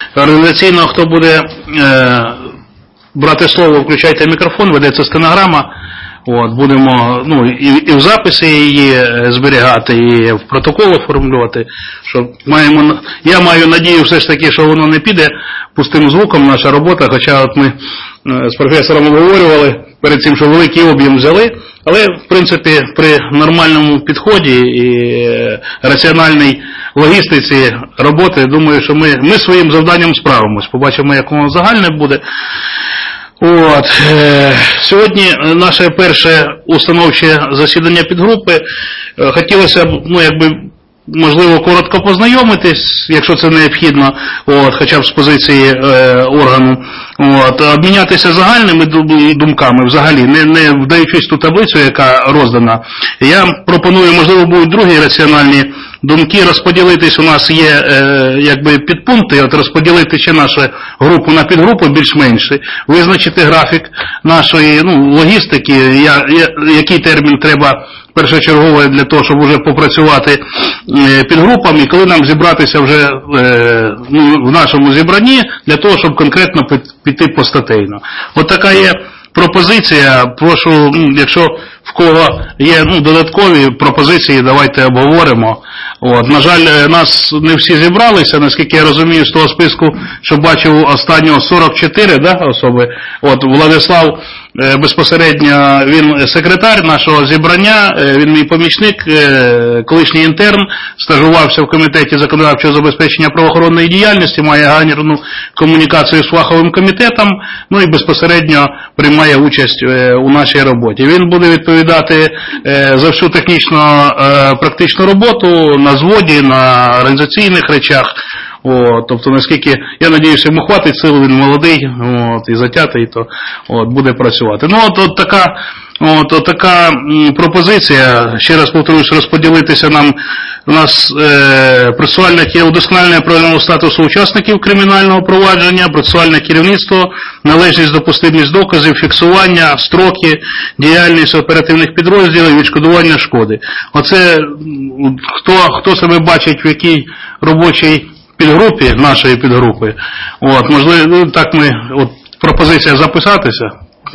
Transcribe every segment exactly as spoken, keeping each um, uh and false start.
Організаційно, хто буде е, брати слово, включайте мікрофон, ведеться стенограма. От, будемо ну, і, і в записі її зберігати, і в протоколи формулювати. Що маємо, я маю надію все ж таки, що воно не піде пустим звуком, наша робота, хоча от ми з професором обговорювали перед цим, що великий об'єм взяли, але в принципі при нормальному підході і раціональній логістиці роботи, думаю, що ми, ми своїм завданням справимось. Побачимо, як воно загальне буде. От. Е, сьогодні наше перше установче засідання підгрупи. Е, хотілося б, ну, якби, можливо, коротко познайомитись, якщо це необхідно, от, хоча б з позиції е, органу, от, обмінятися загальними думками взагалі, не, не вдаючись ту таблицю, яка роздана. Я пропоную, можливо, будуть другі раціональні думки, розподілитись, у нас є е, якби підпункти, от розподілити ще нашу групу на підгрупи більш-менші, визначити графік нашої ну, логістики, я, я, який термін треба першочергово для того, щоб вже попрацювати е, підгрупами, коли нам зібратися вже е, ну, в нашому зібранні, для того, щоб конкретно піти постатейно. От така є пропозиція, прошу, ну, якщо в кого є ну, додаткові пропозиції, давайте обговоримо. От, на жаль, нас не всі зібралися, наскільки я розумію, з того списку, що бачив останнього сорок чотири да, особи. От, Владислав е, безпосередньо, він секретар нашого зібрання, е, він мій помічник, е, колишній інтерн, стажувався в комітеті законодавчого забезпечення правоохоронної діяльності, має гарну комунікацію з фаховим комітетом, ну і безпосередньо приймає участь е, у нашій роботі. Він буде відповідати е, за всю технічно е, практичну роботу, на зводі, на організаційних речах. От, тобто, наскільки, я надіюся, йому хватить сил, він молодий от, і затятий, то от, буде працювати. Ну, от, от така, от, от така м, пропозиція, ще раз повторюсь, розподілитися нам, у нас е, процесуальне удосконалення правового статусу учасників кримінального провадження, процесуальне керівництво, належність, допустимість доказів, фіксування, строки, діяльність оперативних підрозділів, відшкодування шкоди. Оце, хто, хто себе бачить в якій робочій підгрупі, нашої підгрупи, от, можливо, ну, так ми, от, пропозиція записатися.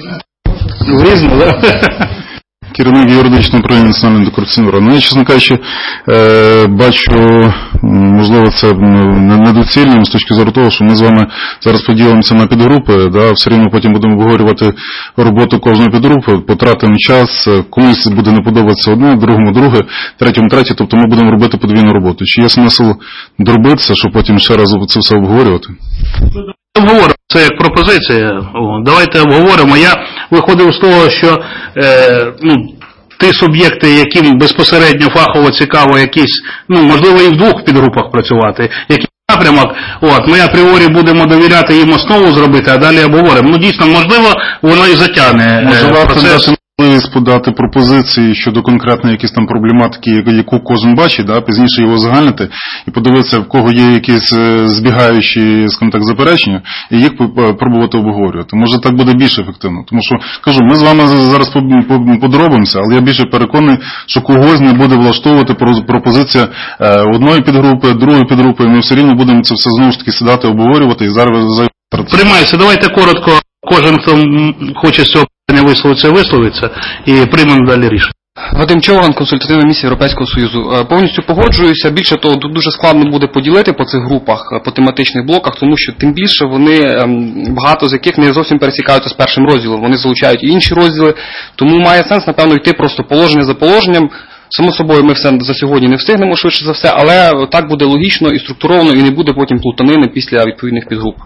Різно, так? Керівник юридичного управління Національного антикорупційного бюро. Ну, я, чесно кажучи, е, бачу, можливо, це недоцільним з точки зору того, що ми з вами зараз поділимося на підгрупи, да, все рівно потім будемо обговорювати роботу кожної підгрупи, потратимо час, комусь буде не подобатися одне, другому друге, третьому третє, тобто ми будемо робити подвійну роботу. Чи є смисл дробитися, щоб потім ще раз це все обговорювати? Обговоримо, це як пропозиція. О, давайте обговоримо. Я виходив з того, що е, ну, ті суб'єкти, яким безпосередньо фахово цікаво якісь, ну, можливо, і в двох підгрупах працювати, який напрямок, от, ми апріорі будемо довіряти їм основу зробити, а далі обговоримо. Ну, дійсно, можливо, воно і затягне е, процес. Можливість подати пропозиції щодо конкретної якісь там проблематики, яку кожен бачить, да, пізніше його загальнити і подивитися, в кого є якісь збігаючі, скажімо так, заперечення, і їх пробувати обговорювати. Може, так буде більш ефективно. Тому що, кажу, ми з вами зараз подробимося, але я більше переконаний, що когось не буде влаштовувати пропозиція одної підгрупи, другої підгрупи, і ми все рівно будемо це все знову ж таки сідати, обговорювати і зараз... Приймається. Давайте коротко, кожен, хто хоче з цього не висловиться, висловиться, і приймемо далі рішення. Вадим Човган, консультативна місія Європейського Союзу. Повністю погоджуюся. Більше того, тут дуже складно буде поділити по цих групах, по тематичних блоках, тому що тим більше вони, багато з яких не зовсім пересікаються з першим розділом. Вони залучають і інші розділи, тому має сенс, напевно, йти просто положення за положенням. Само собою, ми все за сьогодні не встигнемо швидше за все, але так буде логічно і структуровано, і не буде потім плутанини після відповідних підгруп.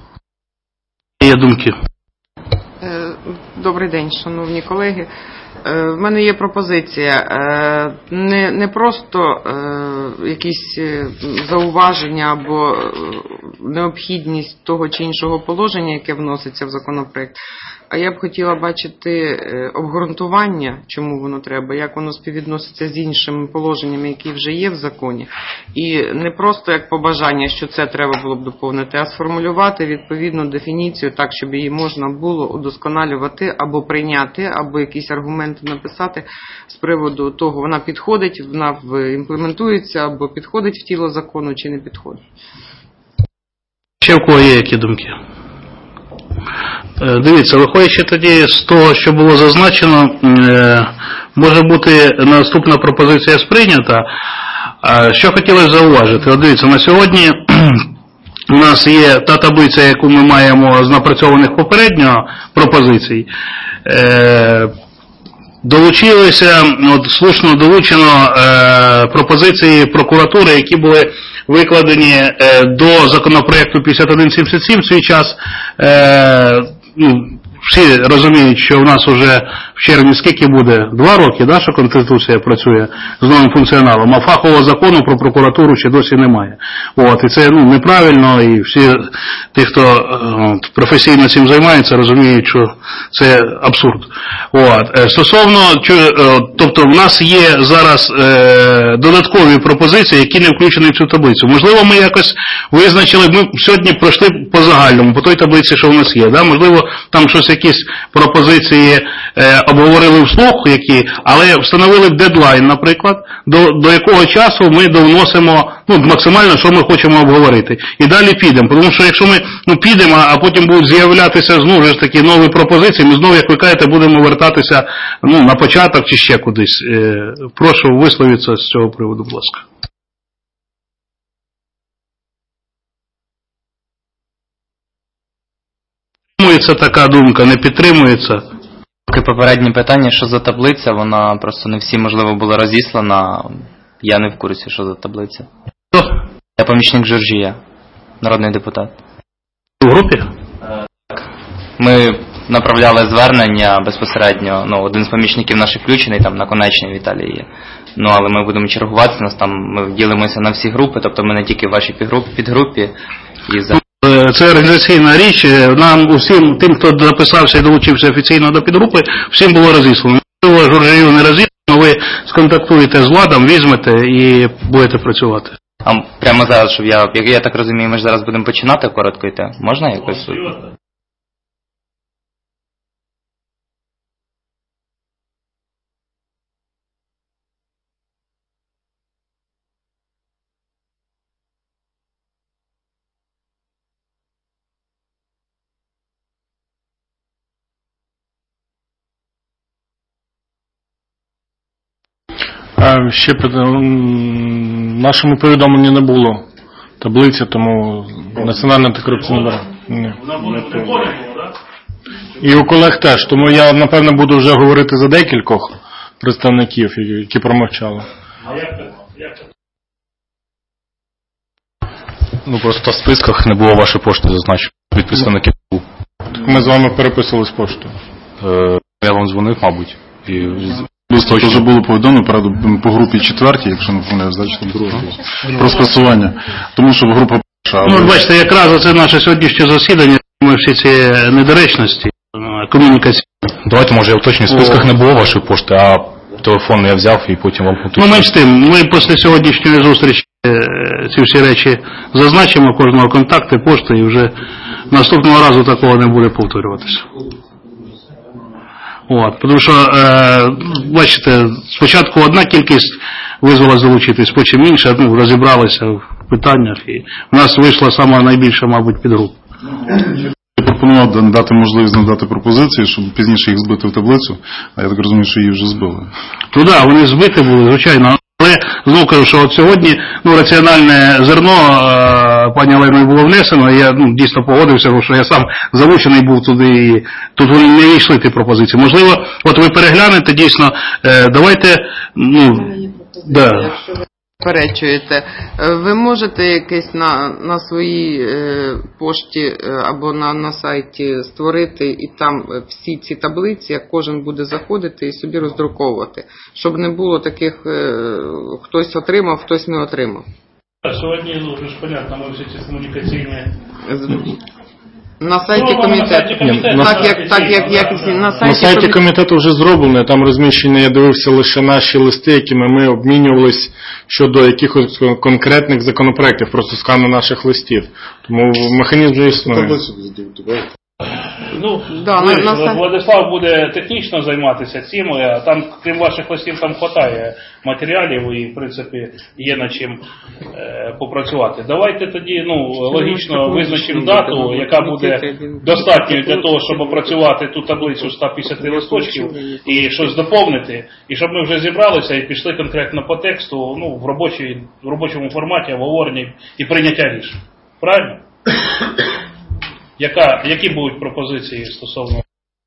Є думки? Добрий день, шановні колеги. В мене є пропозиція. Не, не просто якісь зауваження або необхідність того чи іншого положення, яке вноситься в законопроект, а я б хотіла бачити обґрунтування, чому воно треба, як воно співвідноситься з іншими положеннями, які вже є в законі. І не просто як побажання, що це треба було б доповнити, а сформулювати відповідну дефініцію так, щоб її можна було удосконалювати або прийняти, або якісь аргументи написати з приводу того, вона підходить, вона імплементується, або підходить в тіло закону, чи не підходить. Ще в кого є які думки? Е, Дивіться, виходячи тоді з того, що було зазначено, е, може бути наступна пропозиція сприйнята. А що хотілося зауважити? От дивіться, на сьогодні у нас є та таблиця, яку ми маємо з напрацьованих попередньо пропозицій. Е, Долучилися, от слушно долучено е, пропозиції прокуратури, які були викладені е, до законопроекту п'ятдесят один сімдесят сім в свій час. Е, ну, всі розуміють, що в нас вже в червні скільки буде? Два роки, да, що Конституція працює з новим функціоналом, а фахового закону про прокуратуру ще досі немає. От, і це ну, неправильно, і всі ті, хто е, професійно цим займається, розуміють, що це абсурд. От. Е, стосовно, е, тобто в нас є зараз е, додаткові пропозиції, які не включені в цю таблицю. Можливо, ми якось визначили, ми сьогодні пройшли по загальному, по той таблиці, що в нас є. Да? Можливо, там щось, якісь пропозиції е, обговорили вслух, які, але встановили дедлайн, наприклад, до, до якого часу ми довносимо ну, максимально, що ми хочемо обговорити. І далі підемо. Тому що якщо ми ну, підемо, а потім будуть з'являтися знову ж таки нові пропозиції, ми знову, як ви кажете, будемо вертатися ну, на початок чи ще кудись. Е, прошу висловитися з цього приводу, будь ласка. Підтримується така думка, не підтримується? Попереднє питання, що за таблиця, вона просто не всі, можливо, була розіслана. Я не в курсі, що за таблиця. Хто? Я помічник Жоржія, народний депутат. У групі? Так. Ми направляли звернення безпосередньо, ну, один з помічників наших включений, там, Наконечний Віталій є. Ну, але ми будемо чергуватися, нас там, ми ділимося на всі групи, тобто ми не тільки в вашій підгрупі. І за... Це організаційна річ, нам усім, тим, хто записався і долучився офіційно до підгрупи, всім було розіслано. Можливо, Жоржію не розіслано, ви сконтактуєте з владом, візьмете і будете працювати. А прямо зараз, щоб я, як я так розумію, ми ж зараз будемо починати коротко йти. Можна якось? Ще в нашому повідомленні не було таблиці, тому Національне антикорупційне бюро. Ні. І у колег теж, тому я, напевно, буду вже говорити за декількох представників, які промовчали. А як так? Як так? Ну, просто в списках не було вашої пошти зазначено від представників. Так ми з вами переписували з поштою. Е, я вам дзвонив, мабуть. І... Це вже було повідомлено, правда, по групі четвертій, якщо не помиляю, значить друга, про скасування. Тому що група перша. Ну, бачите, якраз це наше сьогоднішнє засідання, ми всі ці недоречності комунікаційні. Давайте, може, я уточню, в списках не було вашої пошти, а телефон я взяв і потім вам уточню. Ну, менш тим, ми після сьогоднішньої зустрічі ці всі речі зазначимо, кожного контакти, пошти, і вже наступного разу такого не буде повторюватися. От, тому що, е, бачите, спочатку одна кількість визвала залучитись, потім інша, ну, розібралися в питаннях, і в нас вийшла сама найбільша, мабуть, підгрупа. Я пропонував дати можливість надати пропозиції, щоб пізніше їх збити в таблицю, а я так розумію, що її вже збили. Ну так, да, вони збиті були, звичайно. Але, знову кажу, що от сьогодні ну, раціональне зерно е, пані Оленою було внесено, і я ну, дійсно погодився, тому що я сам залучений був туди, і тут вони не війшли ті пропозиції. Можливо, от ви переглянете, дійсно, е, давайте, ну, да. Заперечуєте, ви можете якесь на, на своїй е, пошті е, або на, на сайті створити і там всі ці таблиці, як кожен буде заходити і собі роздруковувати, щоб не було таких, е, хтось отримав, хтось не отримав. Сьогодні, ну, вже ж понятно, ми всі ці комунікаційні... На сайті комітету. Так, як, так, як, як на сайті, на сайті комітету вже зроблено, там розміщені, я дивився лише наші листи, якими ми обмінювались щодо якихось конкретних законопроєктів, просто скану наших листів. Тому механізм вже існує. Ну, Да, на- вирішили. на- Владислав буде технічно займатися цим, а там, крім ваших листів, там хватає матеріалів і, в принципі, є над чим е, попрацювати. Давайте тоді, ну, логічно визначимо дату, яка буде достатньою для того, щоб опрацювати ту таблицю сто п'ятдесят листочків і щось доповнити, і щоб ми вже зібралися і пішли конкретно по тексту, ну, в, робочій, в робочому форматі, обговорення і прийняття рішень. Правильно? Яка, які будуть пропозиції стосовно?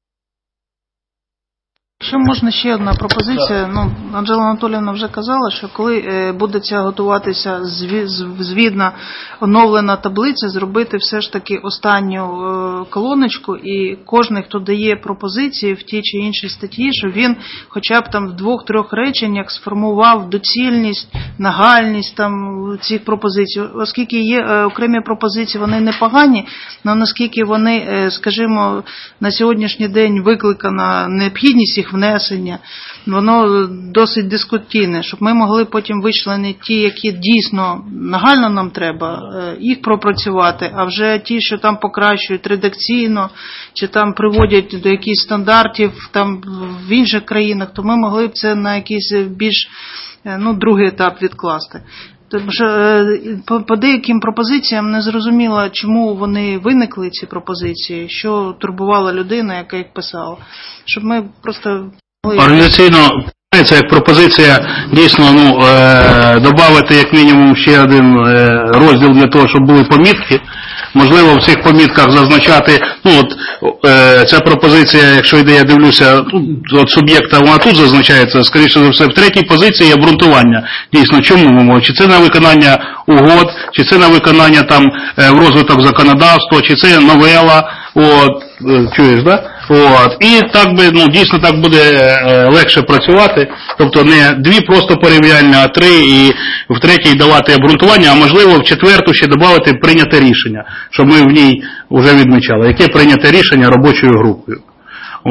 Ще можна ще одна пропозиція. Ну, Анжела Анатоліївна вже казала, що коли е, буде ця готуватися зві- з- звідна оновлена таблиця, зробити все ж таки останню е, колоночку, і кожен, хто дає пропозиції в тій чи іншій статті, щоб він хоча б там в двох-трьох реченнях сформував доцільність, нагальність там цих пропозицій. Оскільки є е, окремі пропозиції, вони непогані, але наскільки вони, е, скажімо, на сьогоднішній день викликана необхідність їх внесення, воно досить дискутійне, щоб ми могли потім вичленити ті, які дійсно нагально нам треба, їх пропрацювати, а вже ті, що там покращують редакційно, чи там приводять до якихось стандартів там в інших країнах, то ми могли б це на якийсь більш, ну, другий етап відкласти. Тому що по, по деяким пропозиціям не зрозуміло, чому вони виникли, ці пропозиції, що турбувала людина, яка їх писала. Щоб ми просто... Організаційно, це як пропозиція дійсно, ну, е, додати як мінімум ще один е, розділ для того, щоб були помітки. Можливо, в цих помітках зазначати, ну от е, ця пропозиція, якщо йде, я дивлюся, ну, от суб'єкта, вона тут зазначається, скоріше за все, в третій позиції є обґрунтування. Дійсно, чому ми можемо? Чи це на виконання угод, чи це на виконання там е, в розвиток законодавства, чи це новела, от, е, чуєш, да? От. І так би, ну, дійсно так буде е, легше працювати, тобто не дві просто порівняння, а три, і в третій давати обґрунтування, а можливо в четверту ще додати прийняте рішення, щоб ми в ній вже відмічали, яке прийняте рішення робочою групою. О.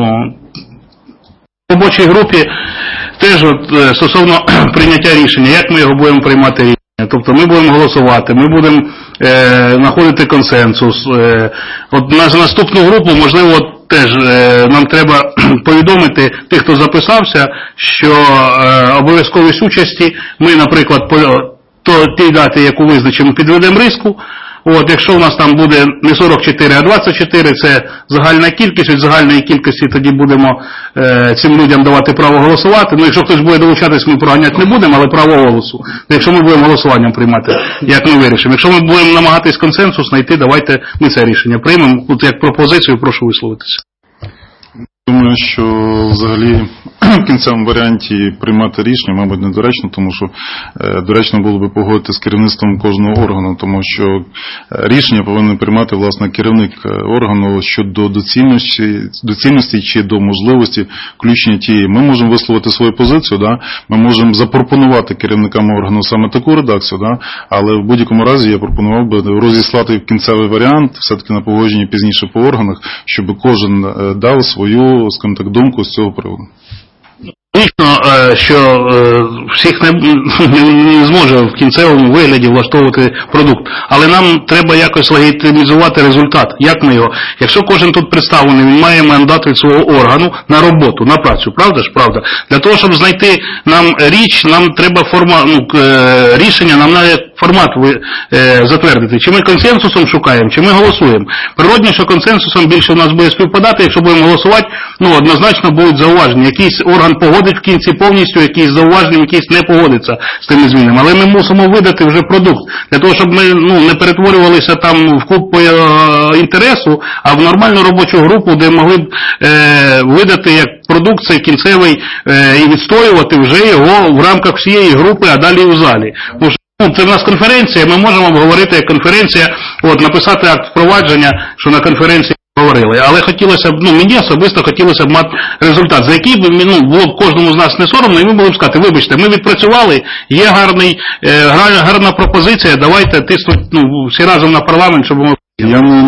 В робочій групі теж от, е, стосовно прийняття рішення, як ми його будемо приймати рішення. Тобто ми будемо голосувати, ми будемо е, знаходити консенсус. Е, от на наступну групу, можливо, теж е, нам треба повідомити тих, хто записався, що е, обов'язковість участі ми, наприклад, по то, тій даті, яку визначимо, підведемо риску. От, якщо у нас там буде не сорок чотири, а двадцять чотири, це загальна кількість, від загальної кількості тоді будемо е, цим людям давати право голосувати. Ну, якщо хтось буде долучатись, ми проганяти не будемо, але право голосу. Якщо ми будемо голосуванням приймати, як ми вирішимо. Якщо ми будемо намагатись консенсус знайти, давайте ми це рішення приймемо. Тут як пропозицію, прошу висловитися. Думаю, що взагалі в кінцевому варіанті приймати рішення, мабуть, недоречно, тому що е, доречно було би погодити з керівництвом кожного органу, тому що рішення повинен приймати, власне, керівник органу щодо доцільності, доцільності чи до можливості включення тієї. Ми можемо висловити свою позицію, да? Ми можемо запропонувати керівникам органу саме таку редакцію, да? Але в будь-якому разі я пропонував би розіслати кінцевий варіант, все-таки на погодженні пізніше по органах, щоб кожен дав свою, скажімо так, думку з цього приводу. Звісно, що всіх не, не зможе в кінцевому вигляді влаштовувати продукт, але нам треба якось легітимізувати результат. Як ми його? Якщо кожен тут представлений, він має мандат від свого органу на роботу, на працю, правда ж? Правда. Для того, щоб знайти нам річ, нам треба форма, ну, рішення, нам треба формат затвердити. Чи ми консенсусом шукаємо, чи ми голосуємо. Природно, що консенсусом більше у нас буде співпадати, якщо будемо голосувати, ну, однозначно будуть зауваження. Якийсь орган погодить в кінці повністю, якийсь зауваження, якийсь не погодиться з тими змінами. Але ми мусимо видати вже продукт. Для того, щоб ми, ну, не перетворювалися там в клуб по е, інтересу, а в нормальну робочу групу, де могли б е, видати як продукт цей кінцевий е, і відстоювати вже його в рамках всієї групи, а далі у залі. Тому що, ну, це в нас конференція, ми можемо обговорити як конференція, от, написати акт впровадження, що на конференції говорили. Але хотілося б, ну, мені особисто хотілося б мати результат, за який б, ну, було б кожному з нас не соромно, і ми були б сказати, вибачте, ми відпрацювали, є гарний, е, гарна пропозиція, давайте тиснуть, ну, всі разом на парламент, щоб ми... Я не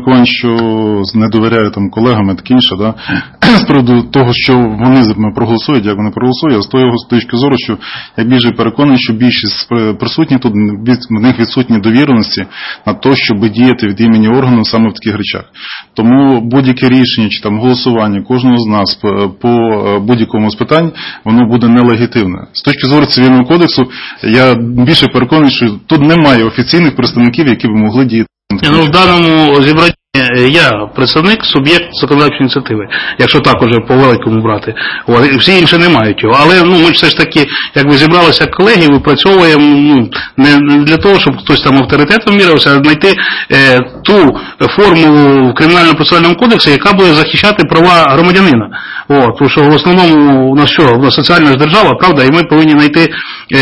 міркувань, що не довіряю там колегам і таке інше, да? З приводу того, що вони проголосують, як вони проголосують, а з того з точки зору, що я більше переконаний, що більшість присутніх тут, в них відсутні довіреності на те, щоб діяти від імені органу саме в таких речах. Тому будь-яке рішення чи там голосування кожного з нас по, по будь-якому з питань, воно буде нелегітимне. З точки зору цивільного кодексу, я більше переконаний, що тут немає офіційних представників, які б могли діяти. Ну, в даному зібранні я представник, суб'єкт законодавчої ініціативи, якщо так уже по великому брати. От, всі інші не мають його. Але ну, ми все ж таки, якби зібралися колеги, випрацьовуємо ну, не для того, щоб хтось там авторитетом мірився, а знайти е, ту формулу в Кримінально-процесуальному кодексі, яка буде захищати права громадянина. От, тому що в основному у нас що, у нас соціальна ж держава, правда, і ми повинні знайти е,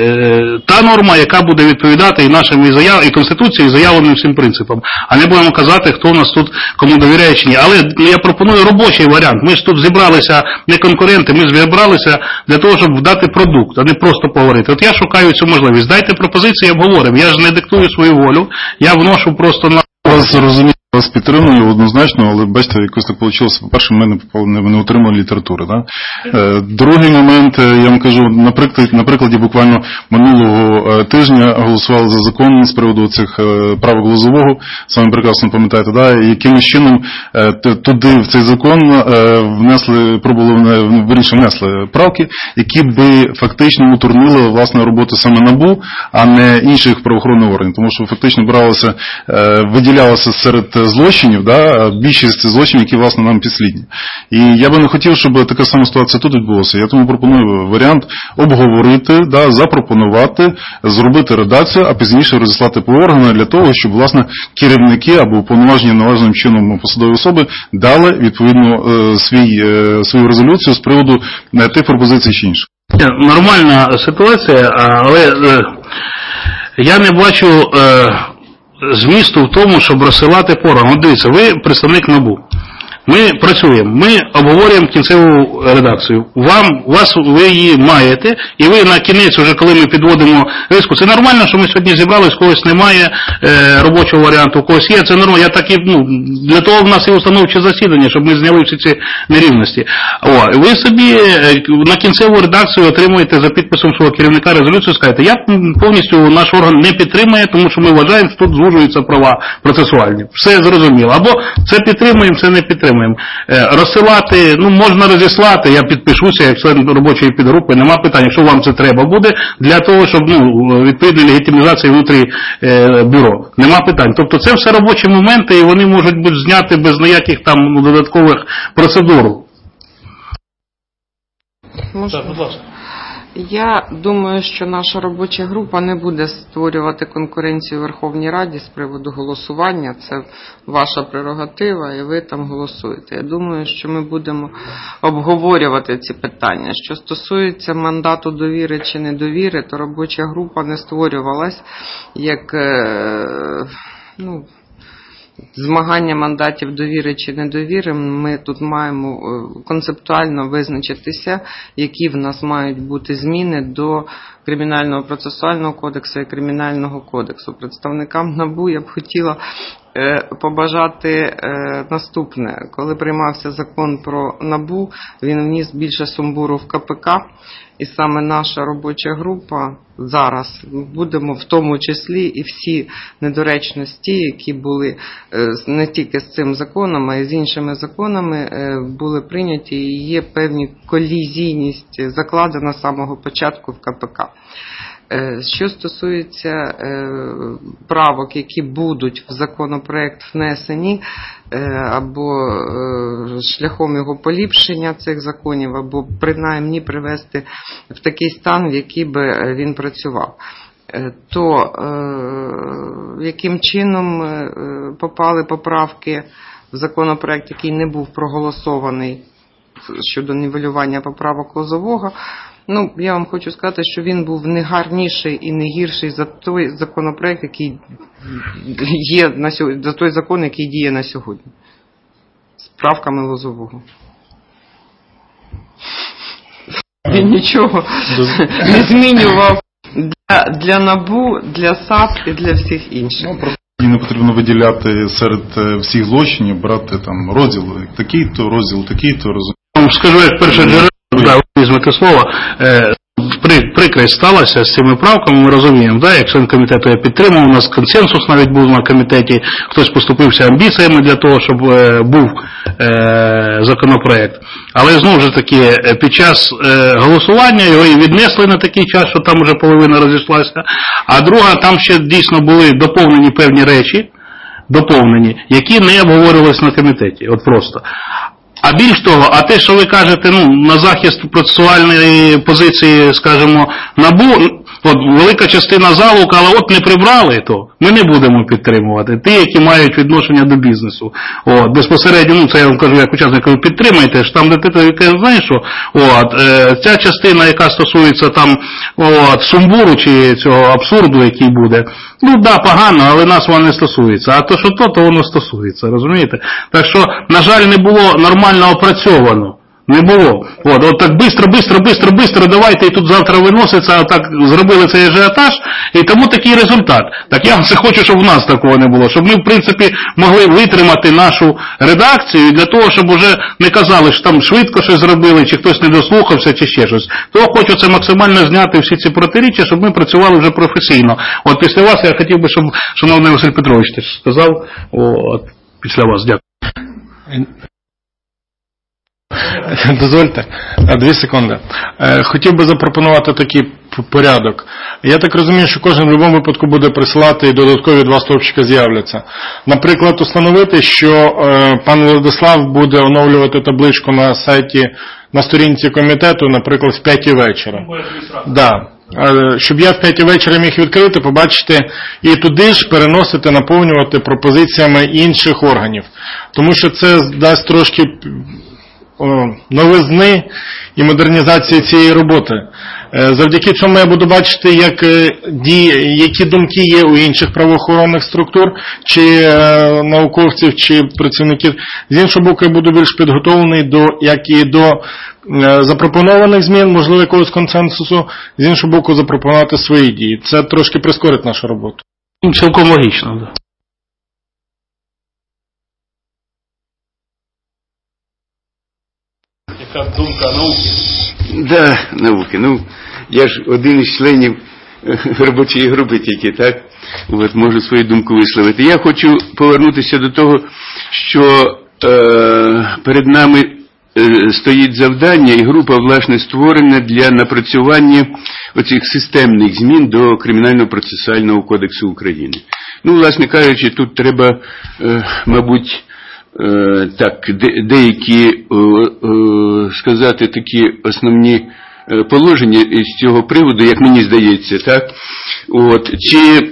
е, та норма, яка буде відповідати і нашим і, заяв, і Конституції, і заявленим всім принципам. А не будемо казати, хто у нас тут кому довіряє чи ні. Але я пропоную робочий варіант. Ми ж тут зібралися не конкуренти, ми зібралися для того, щоб дати продукт, а не просто поговорити. От я шукаю цю можливість. Дайте пропозиції, обговоримо. Я ж не диктую свою волю, я вношу просто на... Вас розумію, вас підтримую однозначно, але бачите, якось так вийшло. По-перше, ми не, не отримали літератури. Да? Е, другий момент, я вам кажу, наприклад, на прикладі буквально минулого тижня голосували за закон з приводу цих правок Лозового, саме прекрасно пам'ятаєте, да? Якимось чином е, туди, в цей закон е, внесли, пробували, вирішили, внесли правки, які би фактично утурнили власне роботу саме НАБУ, а не інших правоохоронних органів, тому що фактично бралося, е, виділялося серед злочинів, да, більшість злочинів, які, власне, нам підслідні. І я би не хотів, щоб така сама ситуація тут відбулася. Я тому пропоную варіант обговорити, да, запропонувати, зробити редакцію, а пізніше розіслати по органу для того, щоб, власне, керівники або уповноважені належним чином посадові особи дали, відповідно, свій, свою резолюцію з приводу тих пропозицій чи інших. Нормальна ситуація, але я не бачу змісту в тому, щоб розсилати по органам. От дивіться, ви представник НАБУ. Ми працюємо, ми обговорюємо кінцеву редакцію. Вам, вас, ви її маєте, і ви на кінець, вже коли ми підводимо риску, це нормально, що ми сьогодні зібрались, когось немає е, робочого варіанту, у когось є, це нормально. Я так і, ну, для того в нас і установче засідання, щоб ми зняли всі ці нерівності. О, ви собі на кінцеву редакцію отримуєте за підписом свого керівника резолюцію, скажете, я повністю наш орган не підтримує, тому що ми вважаємо, що тут звужуються права процесуальні. Все зрозуміло. Або це підтримуємо, це не підтримуємо. Розсилати, ну, можна розіслати, я підпишуся, як член робочої підгрупи, нема питань, якщо вам це треба буде, для того, щоб, ну, відповідної легітимізації внутрі е, бюро. Нема питань. Тобто це все робочі моменти, і вони можуть бути зняті без ніяких там ну, додаткових процедур. Можна? Так, будь ласка. Я думаю, що наша робоча група не буде створювати конкуренцію Верховній Раді з приводу голосування. Це ваша прерогатива, і ви там голосуєте. Я думаю, що ми будемо обговорювати ці питання. Що стосується мандату довіри чи недовіри, то робоча група не створювалась як, ну, змагання мандатів довіри чи недовіри. Ми тут маємо концептуально визначитися, які в нас мають бути зміни до Кримінального процесуального кодексу і Кримінального кодексу. Представникам НАБУ я б хотіла побажати наступне. Коли приймався закон про НАБУ, він вніс більше сумбуру в КПК, і саме наша робоча група зараз будемо в тому числі і всі недоречності, які були не тільки з цим законом, а й з іншими законами, були прийняті, і є певні колізійність закладена з самого початку в КПК. Що стосується правок, які будуть в законопроект внесені, або шляхом його поліпшення цих законів, або принаймні привести в такий стан, в який би він працював, то яким чином попали поправки в законопроект, який не був проголосований щодо нівелювання поправок Лозового, ну, я вам хочу сказати, що він був не гарніший і не гірший за той законопроект, який є на сьогодні, за той закон, який діє на сьогодні. З правками Лозового. Він нічого не змінював для, для НАБУ, для САП і для всіх інших. І не потрібно виділяти серед всіх злочинів, брати там розділ такий-то, розділ такий-то, розумієте. Скажу, як перше джерело, да, візьмете слово, при, прикрість сталася з цими правками, ми розуміємо, да, як член комітету я підтримав, у нас консенсус навіть був на комітеті, хтось поступився амбіціями для того, щоб е, був е, законопроект. Але знову ж таки, під час е, голосування його і віднесли на такий час, що там вже половина розійшлася, а друга, там ще дійсно були доповнені певні речі, доповнені, які не обговорювалися на комітеті, от просто. А більш того, а те, що ви кажете, ну, на захист процесуальної позиції, скажімо, НАБУ, от велика частина залу каже, от не прибрали, то ми не будемо підтримувати. Ті, які мають відношення до бізнесу. От, безпосередньо, ну, це я вам кажу, як учасник, кажу, підтримайте, ж там, де ти, ти знаєш, що, от, е, ця частина, яка стосується там, от, сумбуру чи цього абсурду, який буде, ну, да, погано, але нас воно не стосується. А то, що то, то воно стосується, розумієте? Так що, на жаль, не було нормально опрацьовано. Не було. От, от так бистро, бистро, бистро, бистро, давайте і тут завтра виноситься, так зробили цей ажіотаж, і тому такий результат. Так я все хочу, щоб в нас такого не було, щоб ми, в принципі, могли витримати нашу редакцію для того, щоб уже не казали, що там швидко щось зробили, чи хтось не дослухався, чи ще щось. Того хочу це максимально зняти всі ці протиріччя, щоб ми працювали вже професійно. От після вас я хотів би, щоб шановний Василь Петрович теж сказав, от після вас. Дякую. Дозвольте, дві секунди. Хотів би запропонувати такий порядок. Я так розумію, що кожен в будь-якому випадку буде присилати і додаткові два стовпчика з'являться. Наприклад, установити, що пан Владислав буде оновлювати табличку на сайті, на сторінці комітету, наприклад, в п'ятій вечора. Да. Щоб я в п'ятій вечора міг відкрити, побачити і туди ж переносити, наповнювати пропозиціями інших органів. Тому що це дасть трошки новизни і модернізації цієї роботи. Завдяки цьому я буду бачити, як дії, які думки є у інших правоохоронних структур, чи науковців, чи працівників. З іншого боку, я буду більш підготовлений до, як і до запропонованих змін, можливо, якогось консенсусу, з іншого боку, запропонувати свої дії. Це трошки прискорить нашу роботу. Цілком логічно, так. Яка думка науки? Да, науки. Ну, я ж один із членів робочої групи тільки, так? От, можу свою думку висловити. Я хочу повернутися до того, що е, перед нами е, стоїть завдання, і група, власне, створена для напрацювання оцих системних змін до Кримінально-процесуального кодексу України. Ну, власне кажучи, тут треба, е, мабуть, так, деякі, сказати, такі основні положення з цього приводу, як мені здається, так, от, чи,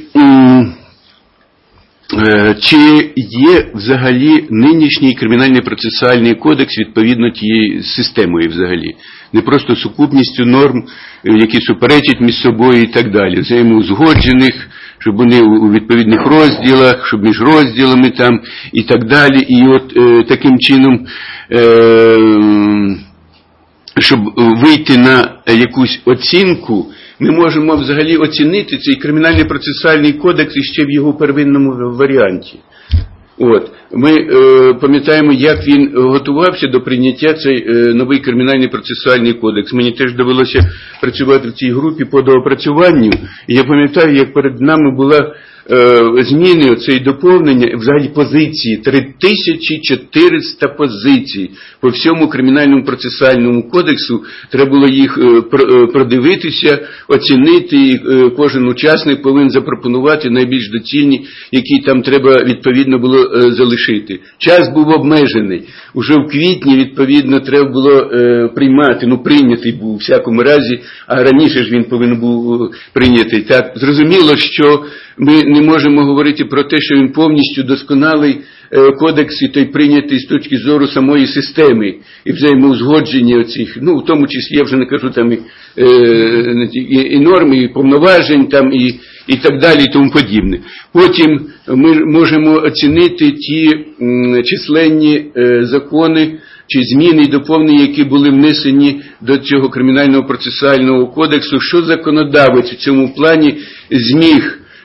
чи є взагалі нинішній кримінальний процесуальний кодекс відповідно тієї системою взагалі, не просто сукупністю норм, які суперечать між собою і так далі, взаємоузгоджених, щоб вони у відповідних розділах, щоб між розділами там і так далі. І от е, таким чином, е, щоб вийти на якусь оцінку, ми можемо взагалі оцінити цей кримінальний процесуальний кодекс іще в його первинному варіанті. От. Ми е, пам'ятаємо, як він готувався до прийняття цей е, новий кримінальний процесуальний кодекс. Мені теж довелося працювати в цій групі по доопрацюванню. І я пам'ятаю, як перед нами була е, зміни, оце доповнення, взагалі позиції, три тисячі чотириста позицій по всьому кримінальному процесуальному кодексу. Треба було їх е, продивитися, оцінити, і е, кожен учасник повинен запропонувати найбільш доцільні, які там треба відповідно було е, залишити. Час був обмежений. Уже в квітні, відповідно, треба було е, приймати, ну прийнятий був у всякому разі, а раніше ж він повинен був прийнятий. Так, зрозуміло, що ми не можемо говорити про те, що він повністю досконалий е, кодекс, і той прийнятий з точки зору самої системи і взаємоузгодження оцих, ну, в тому числі, я вже не кажу, там і, е, і, і норм, і повноважень, там, і, і так далі, і тому подібне. Потім ми можемо оцінити ті м, численні е, закони, чи зміни і доповнення, які були внесені до цього кримінального процесуального кодексу, що законодавець у цьому плані зміг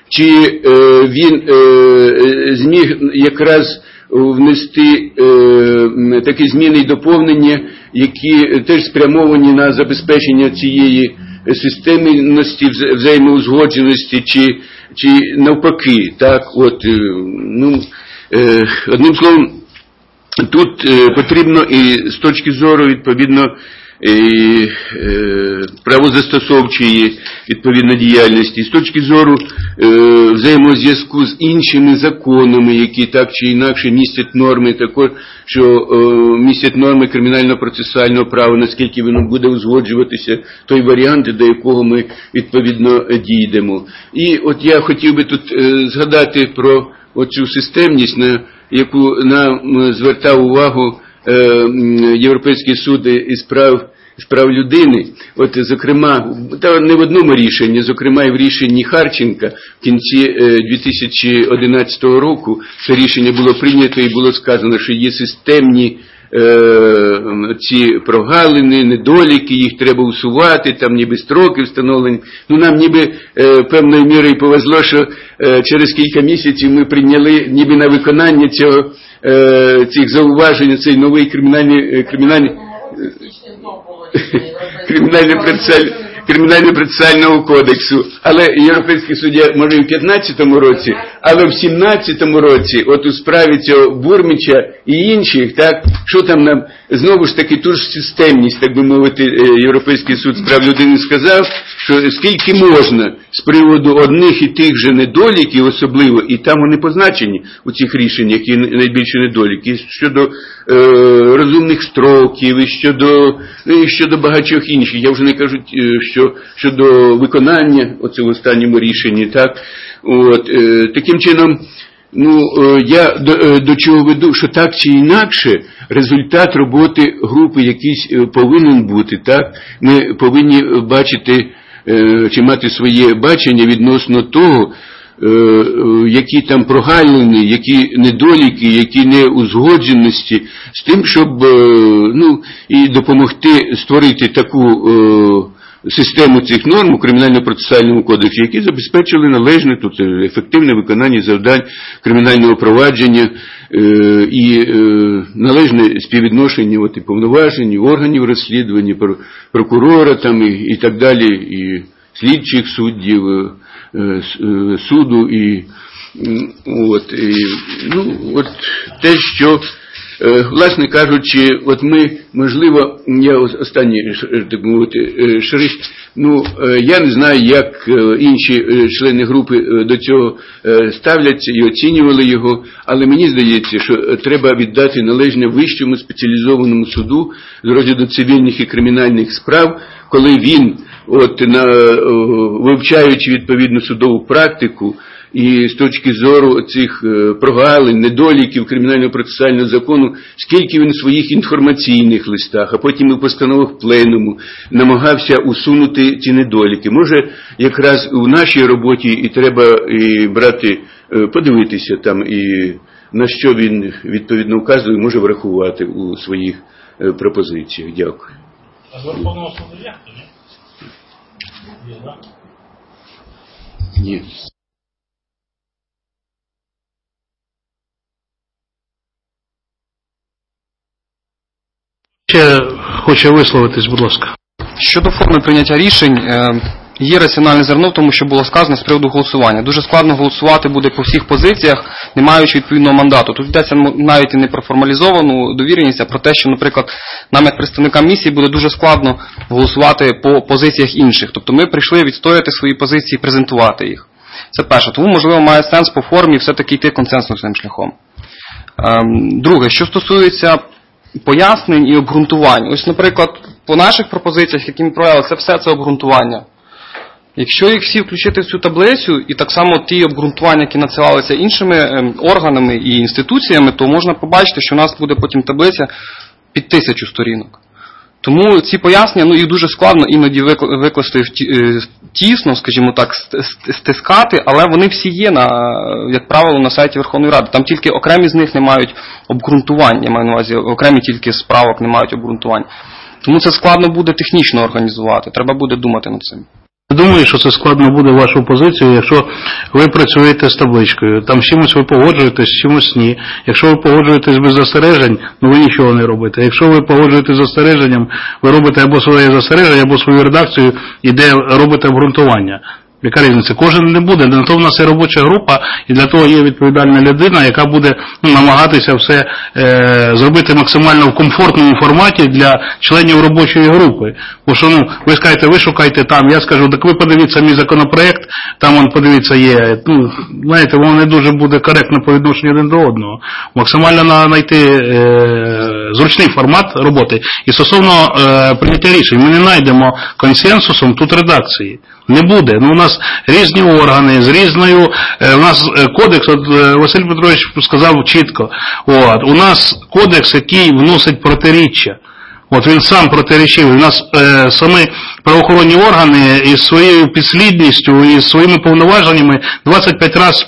чи е, він е, зміг якраз внести е, такі зміни і доповнення, які теж спрямовані на забезпечення цієї системності, взаємоузгодженості, чи, чи навпаки. Так, от, е, ну, е, одним словом, тут е, потрібно і з точки зору, відповідно, і, е, правозастосовчої, відповідно, діяльності, з точки зору е, взаємозв'язку з іншими законами, які так чи інакше містять норми, також, що е, містять норми кримінально-процесуального права, наскільки воно буде узгоджуватися, той варіант, до якого ми, відповідно, дійдемо. І от я хотів би тут е, згадати про оцю системність, на яку нам звертав увагу Європейський суд із прав, з прав людини. От, зокрема, та не в одному рішенні, зокрема і в рішенні Харченка в кінці дві тисячі одинадцятого року це рішення було прийнято і було сказано, що є системні е, ці прогалини, недоліки, їх треба усувати, там ніби строки встановлені. Ну, нам ніби е, певною мірою повезло, що е, через кілька місяців ми прийняли ніби на виконання цього е, цих зауважень, цей новий кримінальний кримінальний кримінально-процесуальний Кримінально-процесуального кодексу. Але Європейський суддя, може, і в п'ятнадцятому році, але в сімнадцятому році, от у справі цього Бурміча і інших, так, що там нам, знову ж таки, ту ж системність, так би мовити, Європейський суд з прав людини сказав, що скільки можна з приводу одних і тих же недоліків особливо, і там вони позначені у цих рішеннях, які найбільші недоліки, і щодо е, розумних строків, і щодо, і щодо багатьох інших. Я вже не кажу, що щодо виконання оцього останньому рішенні, так, от, е, таким чином, ну, е, я до, е, до чого веду, що так чи інакше, результат роботи групи якийсь е, повинен бути, так, ми повинні бачити, е, чи мати своє бачення відносно того, е, е, які там прогалини, які недоліки, які неузгодженості, з тим, щоб, е, ну, і допомогти створити таку е, систему цих норм у Кримінально-процесуальному кодексі, які забезпечили належне, тут ефективне виконання завдань кримінального провадження е, і е, належне співвідношення от, і повноважень, і органів розслідування, прокурора там, і, і так далі, і слідчих суддів, е, е, суду, і, от, і, ну, от те, що власне кажучи, от ми, можливо, я останній, так мовити, шрифт, ну, я не знаю, як інші члени групи до цього ставляться і оцінювали його, але мені здається, що треба віддати належне вищому спеціалізованому суду з розгляду цивільних і кримінальних справ, коли він, от, на, вивчаючи відповідну судову практику, і з точки зору цих прогалин, недоліків кримінально-процесуального закону, скільки він в своїх інформаційних листах, а потім і в постановах пленуму намагався усунути ці недоліки. Може, якраз у нашій роботі і треба і брати, подивитися там, і на що він відповідно вказує, може врахувати у своїх пропозиціях. Дякую. А з Верховного суду є хто, ні? Є, так? Ні. Ще хоче висловитись, будь ласка. Щодо форми прийняття рішень, є раціональне зерно в тому, що було сказано з приводу голосування. Дуже складно голосувати буде по всіх позиціях, не маючи відповідного мандату. Тут йдеться навіть і не про формалізовану довіреність, а про те, що, наприклад, нам як представникам місії буде дуже складно голосувати по позиціях інших. Тобто ми прийшли відстояти свої позиції, презентувати їх. Це перше. Тому, можливо, має сенс по формі все-таки йти консенсусним шляхом. Друге, що стосується пояснень і обґрунтувань. Ось, наприклад, по наших пропозиціях, які ми провели, це все це обґрунтування. Якщо їх всі включити в цю таблицю, і так само ті обґрунтування, які надсилалися іншими органами і інституціями, то можна побачити, що у нас буде потім таблиця під тисячу сторінок. Тому ці пояснення, ну, їх дуже складно іноді викласти тісно, скажімо так, стискати, але вони всі є, на, як правило, на сайті Верховної Ради. Там тільки окремі з них не мають обґрунтувань, я маю на увазі, окремі тільки з правок не мають обґрунтувань. Тому це складно буде технічно організувати, треба буде думати над цим. Думаю, що це складно буде вашу позицію, якщо ви працюєте з табличкою. Там з чимось ви погоджуєтесь, з чимось ні. Якщо ви погоджуєтесь без застережень, ну ви нічого не робите. Якщо ви погоджуєтесь з застереженням, ви робите або своє застереження, або свою редакцію, і де робите обґрунтування. Яка різниця? Кожен не буде. Для того в нас є робоча група, і для того є відповідальна людина, яка буде ну, намагатися все е, зробити максимально в комфортному форматі для членів робочої групи. Бо що, ну, ви скажете, ви шукайте там, я скажу, так ви подивіться мій законопроект, там, он, подивіться, є, ну, знаєте, воно не дуже буде коректно по відношенню один до одного. Максимально знайти е, зручний формат роботи. І стосовно е, прийняття рішень, ми не знайдемо консенсусом тут редакції. Не буде. Ну, у нас різні органи, з різною, е, у нас кодекс, от е, Василь Петрович сказав чітко, от, у нас кодекс, який вносить протиріччя. От він сам протирічив. У нас е, самі правоохоронні органи із своєю підслідністю і своїми повноваженнями двадцять п'ять разів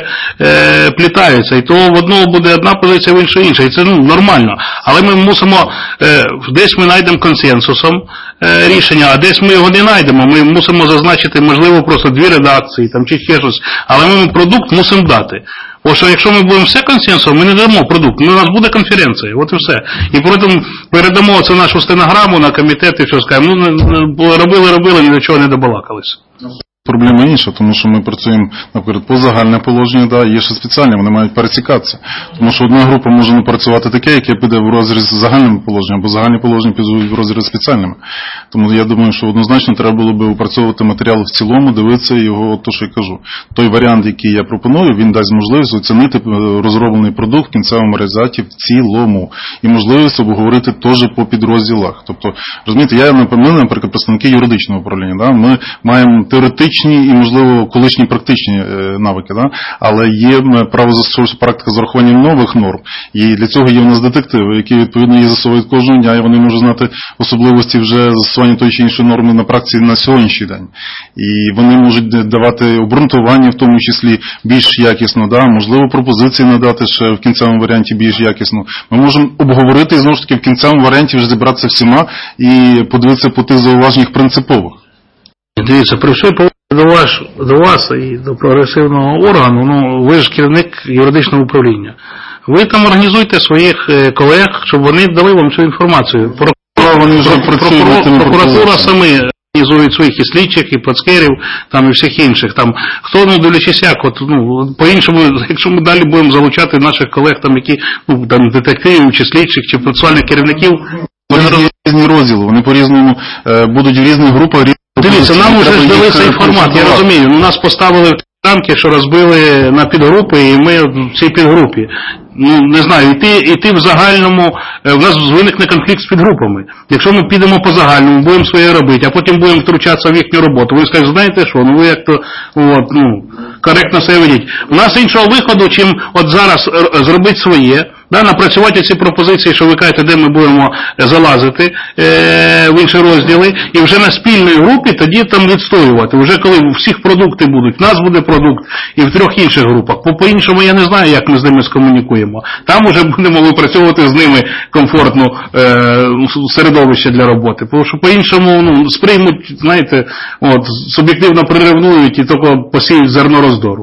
переплітаються. І то в одного буде одна позиція, в іншого інша. І це ну, нормально. Але ми мусимо, е, десь ми знайдемо консенсусом е, рішення, а десь ми його не знайдемо. Ми мусимо зазначити, можливо, просто дві редакції там, чи ще щось. Але ми продукт мусимо дати. Бо що якщо ми будемо все консенсусом, ми не дамо продукт, у нас буде конференція, от і все. І потім передамо це нашу стенограму на комітет і все скажемо, ну робили, робили, ні до чого не добалакались. Проблема інша, тому що ми працюємо, наприклад, по загальне положення, да, є ще спеціальне, вони мають пересікатися. Тому що одна група може напрацювати таке, яке піде в розріз з загальним положенням, або загальні положення підуть в розріз спеціальними. Тому я думаю, що однозначно треба було би опрацьовувати матеріал в цілому, дивитися його, то, що я кажу. Той варіант, який я пропоную, він дасть можливість оцінити розроблений продукт в кінцевому результаті в цілому. І можливість обговорити теж по підрозділах. Тобто, розумієте, я, наприклад, представники юридичного управління, да, ми маємо теоретичні і, можливо, колишні практичні е, навики, да? Але є право застосовувати практика з урахуванням нових норм. І для цього є у нас детективи, які, відповідно, її застосовують кожного дня, і вони можуть знати особливості вже застосування тої чи іншої норми на практиці на сьогоднішній день. І вони можуть давати обґрунтування, в тому числі, більш якісно, да? Можливо, пропозиції надати ще в кінцевому варіанті більш якісно. Ми можемо обговорити, і, знову ж таки, в кінцевому варіанті вже зібратися всіма і подивитися по тих зауваженнях принципових. Дивіться, при всій повазі до вас, до вас і до прогресивного органу, ну, ви ж керівник юридичного управління. Ви там організуйте своїх колег, щоб вони дали вам цю інформацію. Прокуратура самі організують своїх і слідчих, і плацкерів, там, і всіх інших. Там, хто, ну, дивлячись як, от, ну, по-іншому, якщо ми далі будемо залучати наших колег, там, які, ну, там, детективів, чи слідчих, чи процесуальних керівників. Різні розділи, вони по-різному е, будуть в різних групах. Дивіться, нам вже здали цей формат, я розумію. Ну, нас поставили в рамки, що розбили на підгрупи, і ми в цій підгрупі. Ну, не знаю, іти, іти в загальному, в нас виникне конфлікт з підгрупами. Якщо ми підемо по загальному, будемо своє робити, а потім будемо втручатися в їхню роботу, ви скажете, знаєте що, ну ви як-то, от, ну, коректно себе ведіть. У нас іншого виходу, чим от зараз зробити своє, да, напрацювати ці пропозиції, що ви кажете, де ми будемо залазити е, в інші розділи, і вже на спільній групі тоді там відстоювати. Вже коли у всіх продукти будуть, у нас буде продукт, і в трьох інших групах. По-іншому я не знаю, як ми з ними скомунікуємо. Там вже будемо випрацьовувати з ними комфортну е, середовище для роботи. Тому що по-іншому, ну, сприймуть, знаєте, от, суб'єктивно приревнують і тільки посіють зерно роздору.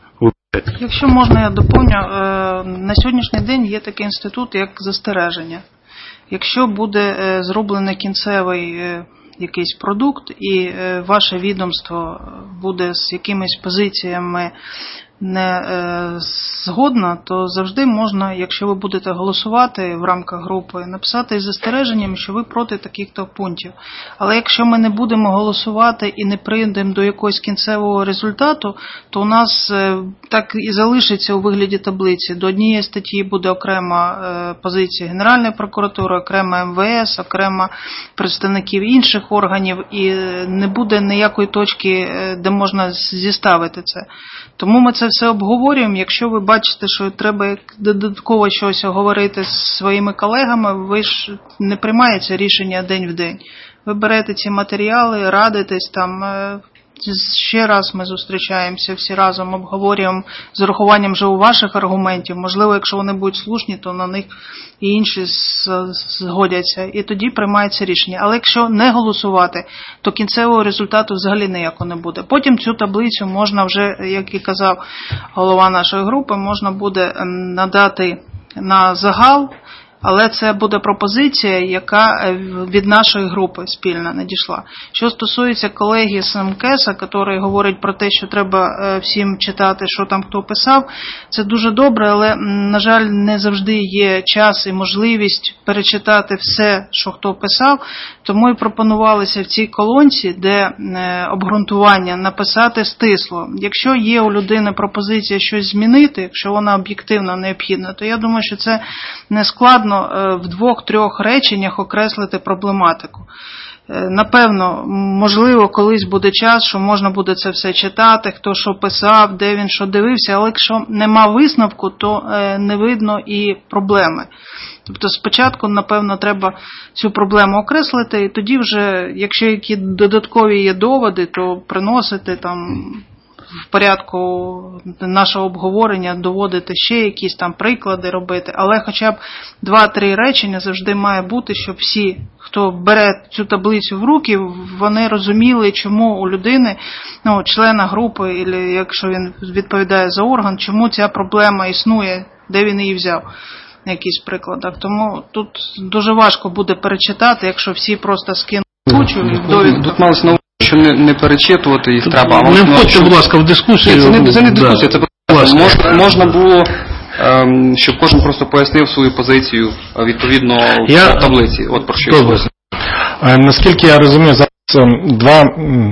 Якщо можна, я доповню, на сьогоднішній день є такий інститут, як застереження. Якщо буде зроблений кінцевий якийсь продукт і ваше відомство буде з якимись позиціями не е, згодна, то завжди можна, якщо ви будете голосувати в рамках групи, написати із застереженням, що ви проти таких-то пунктів. Але якщо ми не будемо голосувати і не прийдемо до якогось кінцевого результату, то у нас е, так і залишиться у вигляді таблиці. До однієї статті буде окрема е, позиція Генеральної прокуратури, окрема ем ве ес, окрема представників інших органів, і не буде ніякої точки, де можна зіставити це. Тому ми це все обговорюємо. Якщо ви бачите, що треба додатково щось говорити з своїми колегами, ви ж не приймаєте рішення день в день. Ви берете ці матеріали, радитесь там, ще раз ми зустрічаємося всі разом, обговорюємо з урахуванням вже у ваших аргументів. Можливо, якщо вони будуть слушні, то на них і інші згодяться. І тоді приймається рішення. Але якщо не голосувати, то кінцевого результату взагалі ніякого не буде. Потім цю таблицю можна вже, як і казав голова нашої групи, можна буде надати на загал, але це буде пропозиція, яка від нашої групи спільно надійшла. Що стосується колеги з МКЕСа, який говорить про те, що треба всім читати, що там хто писав, це дуже добре, але, на жаль, не завжди є час і можливість перечитати все, що хто писав, тому і пропонувалося в цій колонці, де обґрунтування, написати стисло. Якщо є у людини пропозиція щось змінити, якщо вона об'єктивно необхідна, то я думаю, що це не складно в двох-трьох реченнях окреслити проблематику. Напевно, можливо, колись буде час, що можна буде це все читати, хто що писав, де він що дивився, але якщо нема висновку, то не видно і проблеми. Тобто спочатку, напевно, треба цю проблему окреслити, і тоді вже, якщо які додаткові є доводи, то приносити там в порядку нашого обговорення, доводити ще якісь там приклади робити, але хоча б два-три речення завжди має бути, щоб всі, хто бере цю таблицю в руки, вони розуміли, чому у людини, ну, члена групи, або якщо він відповідає за орган, чому ця проблема існує, де він її взяв, на якийсь прикладах. Тому тут дуже важко буде перечитати, якщо всі просто скинуть кучу і довідку. Тут малося на що не, не перечитувати їх треба. А не входьте, будь ласка, в дискусію. Ні, це не, це не дискусія, да. це можна, можна було, ем, щоб кожен просто пояснив свою позицію відповідно я... таблиці. От про що Добре. Е, наскільки я розумію, зараз два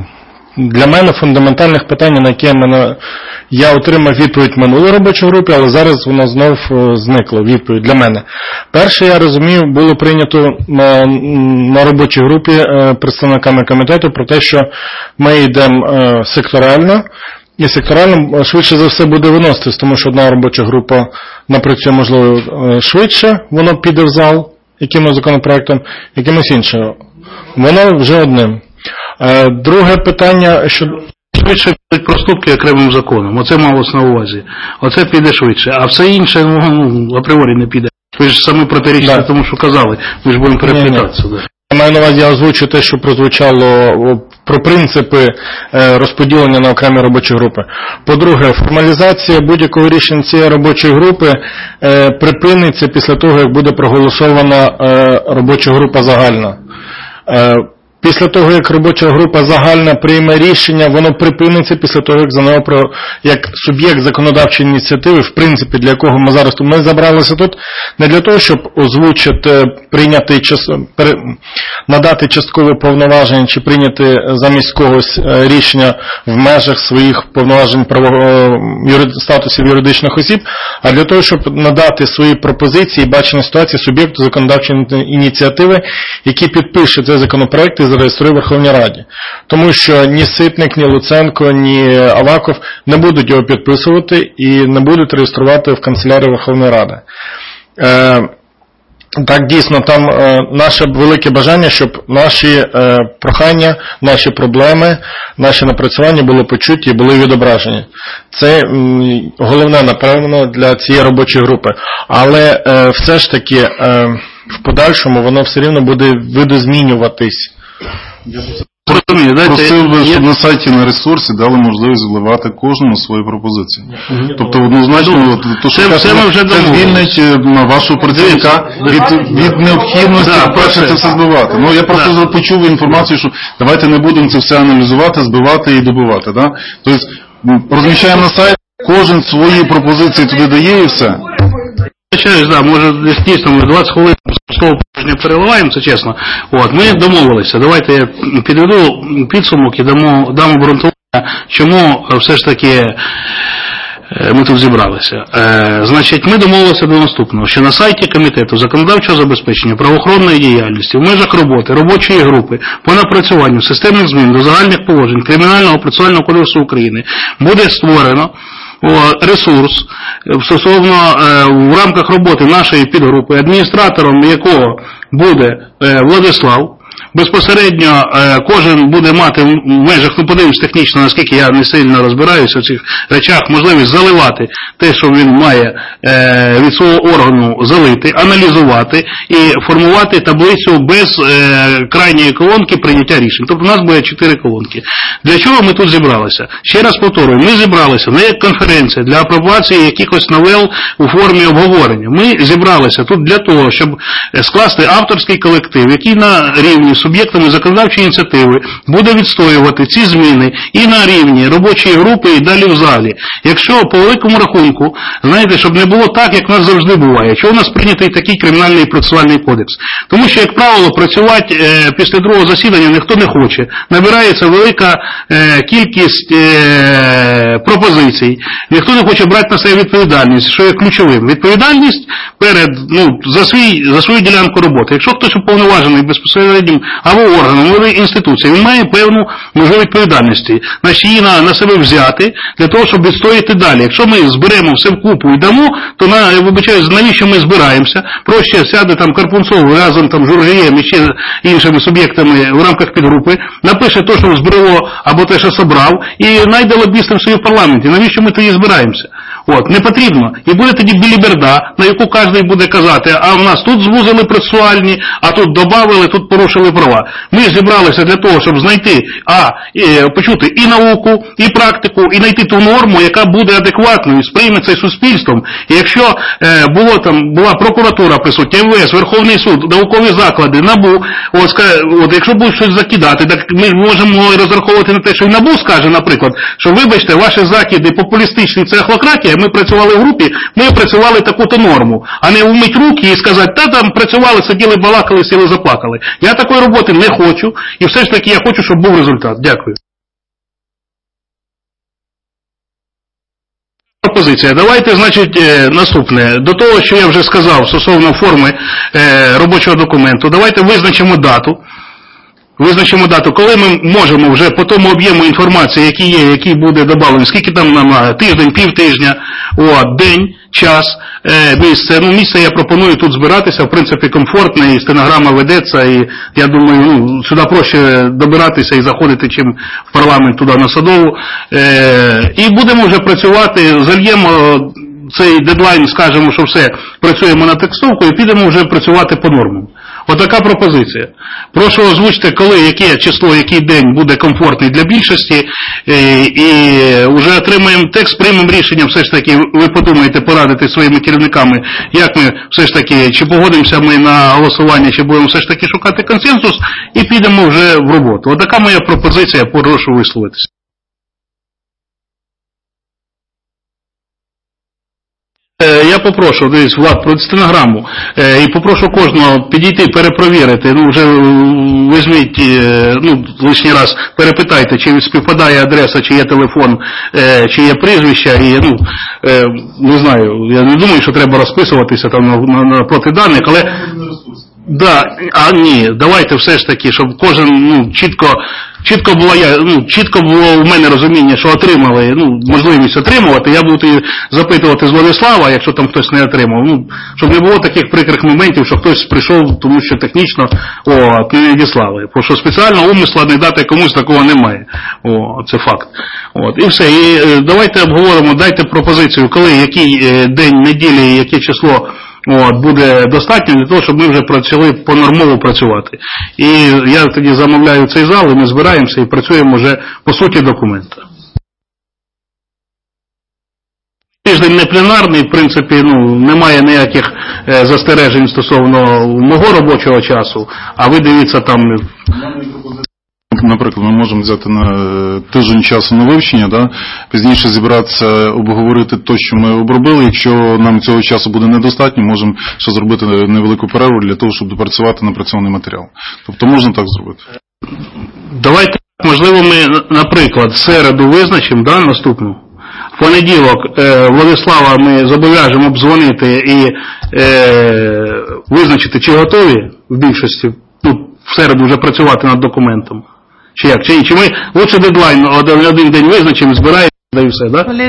для мене фундаментальних питання, на які мене, я отримав відповідь в минулій робочій групі, але зараз вона знов зникла, відповідь для мене. Перше, я розумію, було прийнято на, на робочій групі представниками комітету про те, що ми йдемо секторально, і секторально швидше за все буде виноситись, тому що одна робоча група напрацює, можливо, швидше, воно піде в зал якимось законопроектом, якимось іншим. Воно вже одним. Друге питання, що швидше підуть проступки окремим законом. Оце малось на увазі. Оце піде швидше. А все інше, ну, апріорі не піде. Ви ж саме протирічите да. тому, що казали. Ми ж будемо переплітатися. Да. Я маю на увазі, я озвучу те, що прозвучало про принципи розподілення на окремі робочі групи. По-друге, формалізація будь-якого рішення цієї робочої групи припиниться після того, як буде проголосована робоча група загальна. Після того, як робоча група загальна прийме рішення, воно припиниться після того, як за нього про як суб'єкт законодавчої ініціативи, в принципі, для якого ми зараз тут ми забралися тут, не для того, щоб озвучити, прийняти надати часткове повноваження чи прийняти замість когось рішення в межах своїх повноважень право, статусів юридичних осіб, а для того, щоб надати свої пропозиції і бачення ситуації суб'єкту законодавчої ініціативи, який підпише цей законопроект і зареєструє в Верховній Раді. Тому що ні Ситник, ні Луценко, ні Аваков не будуть його підписувати і не будуть реєструвати в канцелярії Верховної Ради. Е, так, дійсно, там е, наше велике бажання, щоб наші е, прохання, наші проблеми, наші напрацювання були почуті і були відображені. Це м, головне, напевно, для цієї робочої групи. Але е, все ж таки е, в подальшому воно все рівно буде видозмінюватись. Розумію, просив би, щоб на сайті на ресурсі дали можливість вливати кожному свої пропозиції. Mm-hmm. Тобто, однозначно, то, що це, це, це звільнить вашого працівника від, від необхідності да, перше це все збивати. Ну, я просто да. почув інформацію, що давайте не будемо це все аналізувати, збивати і добивати. Да? Тобто, розміщаємо на сайт, кожен свої пропозиції туди дає і все. Через, да, може, дійсно, ми двадцять хвилин з того не переливаємо, це чесно. От, ми домовилися. Давайте я підведу підсумок і дамо, дам обґрунтування, чому все ж таки ми тут зібралися. Е, значить, ми домовилися до наступного, що на сайті Комітету законодавчого забезпечення правоохоронної діяльності в межах роботи робочої групи по напрацюванню системних змін до загальних положень Кримінального процесуального кодексу України буде створено ресурс стосовно в рамках роботи нашої підгрупи, адміністратором якого буде Владислав, безпосередньо е, кожен буде мати в межах, ну подивимось технічно, наскільки я не сильно розбираюся в цих речах, можливість заливати те, що він має е, від свого органу залити, аналізувати і формувати таблицю без е, крайньої колонки прийняття рішень. Тобто у нас буде чотири колонки. Для чого ми тут зібралися? Ще раз повторюю, ми зібралися не як конференція для апробації якихось новел у формі обговорення. Ми зібралися тут для того, щоб скласти авторський колектив, який на рівні суб'єктами законодавчої ініціативи буде відстоювати ці зміни і на рівні робочої групи, і далі в залі. Якщо по великому рахунку, знаєте, щоб не було так, як в нас завжди буває, що у нас прийнятий такий кримінальний процесуальний кодекс. Тому що, як правило, працювати е, після другого засідання ніхто не хоче. Набирається велика е, кількість е, пропозицій. Ніхто не хоче брати на себе відповідальність, що є ключовим. Відповідальність перед, ну, за, свій, за свою ділянку роботи. Якщо хтось уповноважений безпосереднім або органом, або інституцією, він має певну можливу відповідальності. Значить, її на, на себе взяти для того, щоб відстояти далі. Якщо ми зберемо все вкупу і дамо, то, на, я вибачаю, навіщо ми збираємося? Проще сяде там Карпунцов разом там з Журжієм і ще іншими суб'єктами в рамках підгрупи, напише те, що зберело, або те, що собрав, і знайде лобістів собі в парламенті. Навіщо ми тоді збираємося? От, не потрібно. І буде тоді біліберда, на яку кожен буде казати, а в нас тут звузили процесуальні, а тут додавили, тут порушили права. Ми зібралися для того, щоб знайти, а, і, почути і науку, і практику, і знайти ту норму, яка буде адекватною, сприйметься суспільством. І якщо е, було там, була прокуратура присутня, ем ве ес, Верховний суд, наукові заклади, НАБУ, от, от, якщо будуть щось закидати, так ми можемо розраховувати на те, що і НАБУ скаже, наприклад, що вибачте, ваші закиди популістичні, це ахлократія, ми працювали в групі, ми працювали таку-то норму, а не вмить руки і сказати, та там працювали, сиділи, балакали, сіли, заплакали. Я такої роботи не хочу, і все ж таки я хочу, щоб був результат. Дякую. Пропозиція. Давайте, значить, наступне. До того, що я вже сказав стосовно форми е, робочого документу, давайте визначимо дату. Визначимо дату, коли ми можемо вже по тому об'єму інформації, який є, який буде додавлений, скільки там нам, тиждень, півтижня, о, день, час, е, місце. Ну, місце я пропоную тут збиратися, в принципі, комфортне, і стенограма ведеться, і я думаю, ну, сюди проще добиратися і заходити, чим в парламент туди на Садову. Е, і будемо вже працювати, зальємо цей дедлайн, скажемо, що все, працюємо над текстовкою, і підемо вже працювати по нормам. Отака пропозиція. Прошу озвучте, коли, яке число, який день буде комфортний для більшості, і, і вже отримаємо текст, приймемо рішення, все ж таки, ви подумаєте, порадити своїми керівниками, як ми все ж таки, чи погодимося ми на голосування, чи будемо все ж таки шукати консенсус, і підемо вже в роботу. Отака моя пропозиція, прошу висловитися. Я попрошу, дивись, Влад, про стенограму, і попрошу кожного підійти, перепровірити, ну, вже візьміть, ну, лишній раз перепитайте, чи співпадає адреса, чи є телефон, чи є прізвища, і, ну, не знаю, я не думаю, що треба розписуватися там на, на, на проти даних, але... Да, а ні, давайте все ж таки, щоб кожен, ну, чітко, чітко було я, ну, чітко було в мене розуміння, що отримали, ну, можливість отримувати. Я буду запитувати з Владислава, якщо там хтось не отримав, ну, щоб не було таких прикрих моментів, що хтось прийшов, тому що технічно, о, не відіслали. Бо що спеціально умисла не дати комусь, такого немає. О, це факт. От, і все. І е, давайте обговоримо, дайте пропозицію, коли, який е, день неділі, яке число, от, буде достатньо для того, щоб ми вже почали понормово працювати. І я тоді замовляю цей зал, і ми збираємося і працюємо вже по суті документа. Тиждень не пленарний, в принципі, ну, немає ніяких е, застережень стосовно мого робочого часу, а ви дивіться там... Наприклад, ми можемо взяти на тиждень часу на вивчення, да? Пізніше зібратися, обговорити те, що ми обробили. Якщо нам цього часу буде недостатньо, можемо ще зробити невелику перерву для того, щоб допрацювати напрацьований матеріал. Тобто можна так зробити. Давайте, можливо, ми, наприклад, в середу визначимо, да, наступну. В понеділок е, Владислава ми зобов'яжемо обдзвонити і е, визначити, чи готові в більшості, ну, в середу вже працювати над документом. Чи як? Чи, чи ми лучше дедлайн один день визначимо, збираємо, да і все, да? Валерій Віталійович.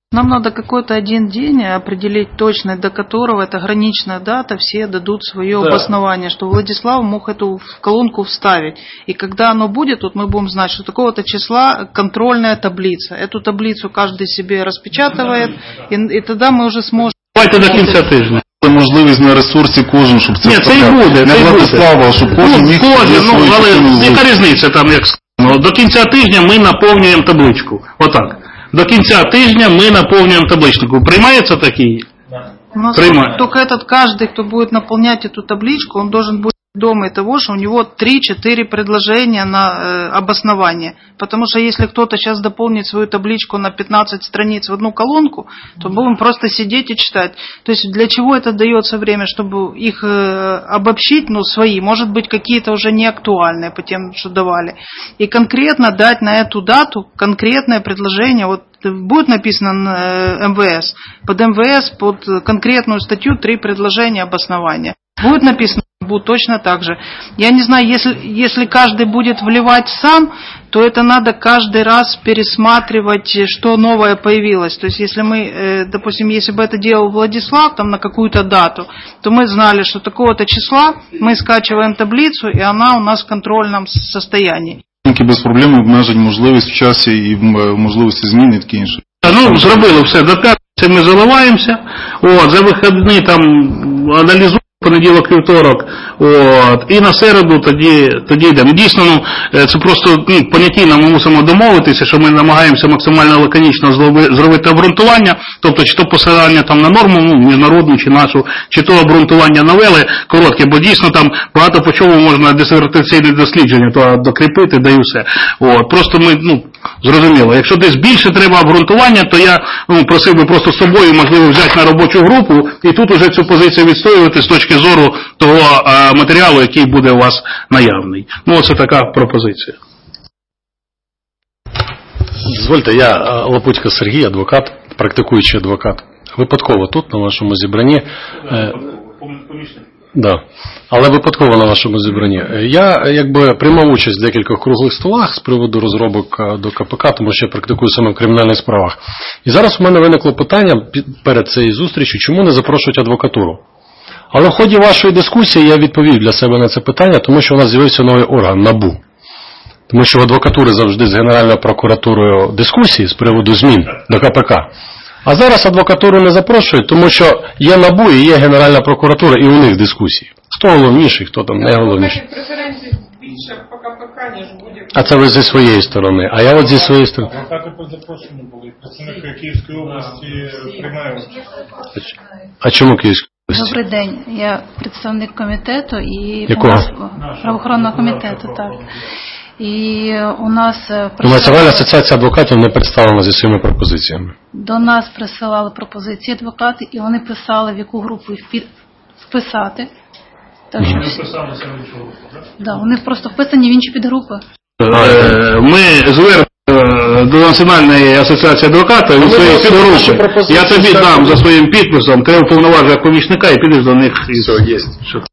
Нам надо какой-то один день определить точно, до которого это граничная дата, все дадут свое Да. обоснование, что Владислав мог эту в колонку вставить. И когда оно будет, вот мы будем знать, что такого-то числа контрольная таблица. Эту таблицу каждый себе распечатывает, и, и тогда мы уже сможем... Давайте до кінця тижня. Можливість на ресурсі кожен, щоб це Ні, це й вставляв. буде, Не це й буде. Владислава, щоб кожен Ну, міг кожен, ну, свою але частину яка зробити. різниця там, як сказано, до кінця тижня ми наповнюємо табличку. Отак. До кінця тижня ми наповнюємо табличку. Приймається такий? У нас Принимаю. только этот, каждый, кто будет наполнять эту табличку, он должен быть думать того, что у него три-четыре предложения на э, обоснование. Потому что если кто-то сейчас дополнит свою табличку на пятнадцать страниц в одну колонку, то будем просто сидеть и читать. То есть для чего это дается время? Чтобы их э, обобщить, ну, свои, может быть, какие-то уже не актуальные по тем, что давали. И конкретно дать на эту дату конкретное предложение. Вот будет написано на эм вэ эс, под эм вэ эс, под конкретную статью три предложения обоснования. Будет написано, будет точно так же. Я не знаю, если, если каждый будет вливать сам, то это надо каждый раз пересматривать, что новое появилось. То есть, если мы, допустим, если бы это делал Владислав там, на какую-то дату, то мы знали, что такого-то числа мы скачиваем таблицу, и она у нас в контрольном состоянии. Без проблем обмежень можливість в часі і можливості змін і таке інше. Ну, зробили все, до п'ятниці ми заливаємося, от, за вихідні там аналізуємо, понеділок, вівторок, от, і на середу тоді, тоді йдемо. Дійсно, ну, це просто ну, понятійно ми мусимо домовитися, що ми намагаємося максимально лаконічно зробити обґрунтування, тобто чи то посилання там на норму, ну, міжнародну, чи нашу, чи то обґрунтування новели коротке, бо дійсно там багато по чому можна дисертаційне дослідження то докріпити, да і все. От, просто ми, ну, зрозуміло, якщо десь більше треба обґрунтування, то я ну, просив би просто з собою, можливо, взяти на робочу групу і тут уже цю позицію відстоювати з точки зору того а, матеріалу, який буде у вас наявний. Ну, оце така пропозиція. Дозвольте, я Лапутько Сергій, адвокат, практикуючий адвокат. Випадково тут, на вашому зібранні. Е, да. Але випадково на вашому зібранні. Я якби приймав участь в декількох круглих столах з приводу розробок до ка пе ка, тому що я практикую саме в кримінальних справах. І зараз у мене виникло питання перед цією зустрічю, чому не запрошують адвокатуру. Але в ході вашої дискусії я відповів для себе на це питання, тому що у нас з'явився новий орган – НАБУ. Тому що в адвокатури завжди з Генеральною прокуратурою дискусії з приводу змін до ка пе ка. А зараз адвокатуру не запрошують, тому що є НАБУ і є Генеральна прокуратура, і у них дискусії. Хто головніший, хто там не головніший. Преференцій більше по ка пе ка, ніж будь-який. А це ви зі своєї сторони. А я от зі своєї сторони. Адвокати по запрошенню були. Представники Київської області приймають. А чому Київська? Добрий день. Я представник комітету і Якого? у нас правоохоронного комітету, так. І у нас Національна асоціація адвокатів не представлена зі своїми пропозиціями. До нас присилали пропозиції адвокати, і вони писали, в яку групу їх під... вписати. Так що всі... да, вони просто вписані в інші підгрупи. Ми звернемо до Національної асоціації адвокатів і своєї підгрупи. Я тобі дам за своїм підписом, ти уповноважуєш помічника і підеш до них. Все, є.